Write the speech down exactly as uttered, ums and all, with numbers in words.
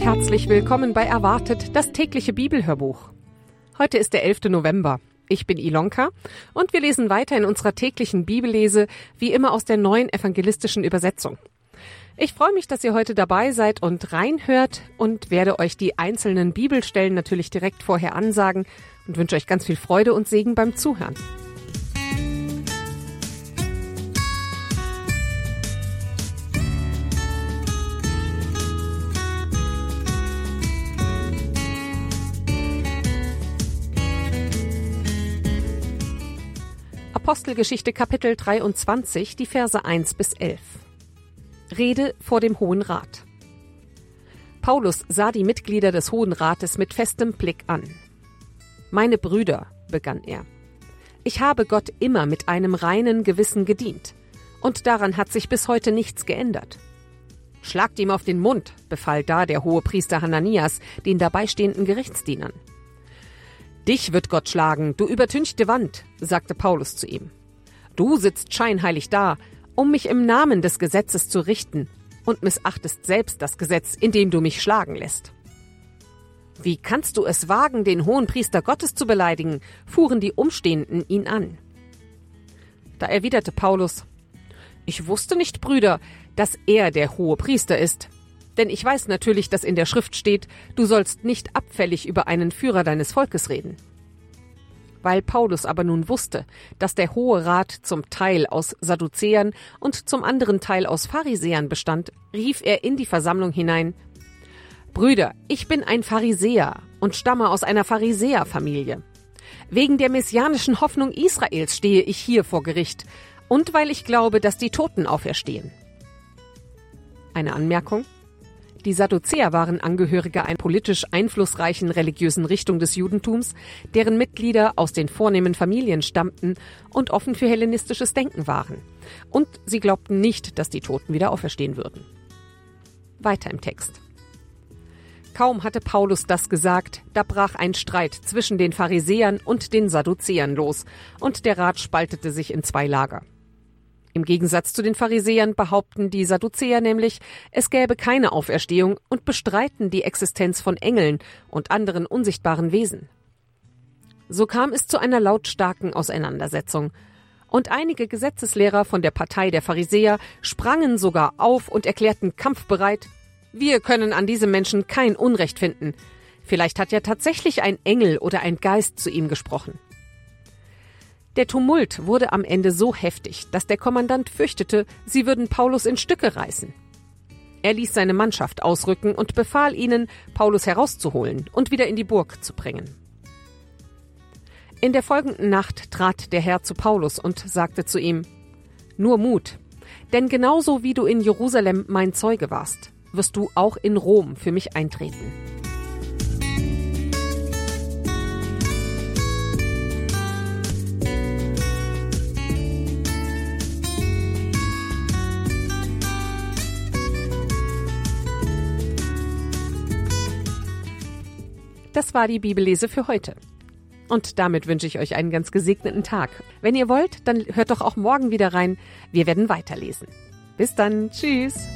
Herzlich willkommen bei Erwartet, das tägliche Bibelhörbuch. Heute ist der elfte November. Ich bin Ilonka und wir lesen weiter in unserer täglichen Bibellese, wie immer aus der neuen evangelistischen Übersetzung. Ich freue mich, dass ihr heute dabei seid und reinhört und werde euch die einzelnen Bibelstellen natürlich direkt vorher ansagen und wünsche euch ganz viel Freude und Segen beim Zuhören. Apostelgeschichte Kapitel dreiundzwanzig, die Verse eins bis elf. Rede vor dem Hohen Rat. Paulus sah die Mitglieder des Hohen Rates mit festem Blick an. »Meine Brüder«, begann er, »ich habe Gott immer mit einem reinen Gewissen gedient, und daran hat sich bis heute nichts geändert.« »Schlagt ihm auf den Mund«, befahl da der Hohepriester Hananias den dabeistehenden Gerichtsdienern. »Dich wird Gott schlagen, du übertünchte Wand«, sagte Paulus zu ihm. »Du sitzt scheinheilig da, um mich im Namen des Gesetzes zu richten, und missachtest selbst das Gesetz, indem du mich schlagen lässt.« »Wie kannst du es wagen, den Hohenpriester Gottes zu beleidigen?«, fuhren die Umstehenden ihn an. Da erwiderte Paulus: »Ich wusste nicht, Brüder, dass er der Hohepriester ist. Denn ich weiß natürlich, dass in der Schrift steht, du sollst nicht abfällig über einen Führer deines Volkes reden.« Weil Paulus aber nun wusste, dass der Hohe Rat zum Teil aus Sadduzäern und zum anderen Teil aus Pharisäern bestand, rief er in die Versammlung hinein: »Brüder, ich bin ein Pharisäer und stamme aus einer Pharisäerfamilie. Wegen der messianischen Hoffnung Israels stehe ich hier vor Gericht und weil ich glaube, dass die Toten auferstehen.« Eine Anmerkung: Die Sadduzäer waren Angehörige einer politisch einflussreichen religiösen Richtung des Judentums, deren Mitglieder aus den vornehmen Familien stammten und offen für hellenistisches Denken waren. Und sie glaubten nicht, dass die Toten wieder auferstehen würden. Weiter im Text. Kaum hatte Paulus das gesagt, da brach ein Streit zwischen den Pharisäern und den Sadduzäern los, und der Rat spaltete sich in zwei Lager. Im Gegensatz zu den Pharisäern behaupten die Sadduzäer nämlich, es gäbe keine Auferstehung und bestreiten die Existenz von Engeln und anderen unsichtbaren Wesen. So kam es zu einer lautstarken Auseinandersetzung. Und einige Gesetzeslehrer von der Partei der Pharisäer sprangen sogar auf und erklärten kampfbereit: »Wir können an diesem Menschen kein Unrecht finden. Vielleicht hat ja tatsächlich ein Engel oder ein Geist zu ihm gesprochen.« Der Tumult wurde am Ende so heftig, dass der Kommandant fürchtete, sie würden Paulus in Stücke reißen. Er ließ seine Mannschaft ausrücken und befahl ihnen, Paulus herauszuholen und wieder in die Burg zu bringen. In der folgenden Nacht trat der Herr zu Paulus und sagte zu ihm: »Nur Mut, denn genauso wie du in Jerusalem mein Zeuge warst, wirst du auch in Rom für mich eintreten.« Das war die Bibellese für heute. Und damit wünsche ich euch einen ganz gesegneten Tag. Wenn ihr wollt, dann hört doch auch morgen wieder rein. Wir werden weiterlesen. Bis dann. Tschüss.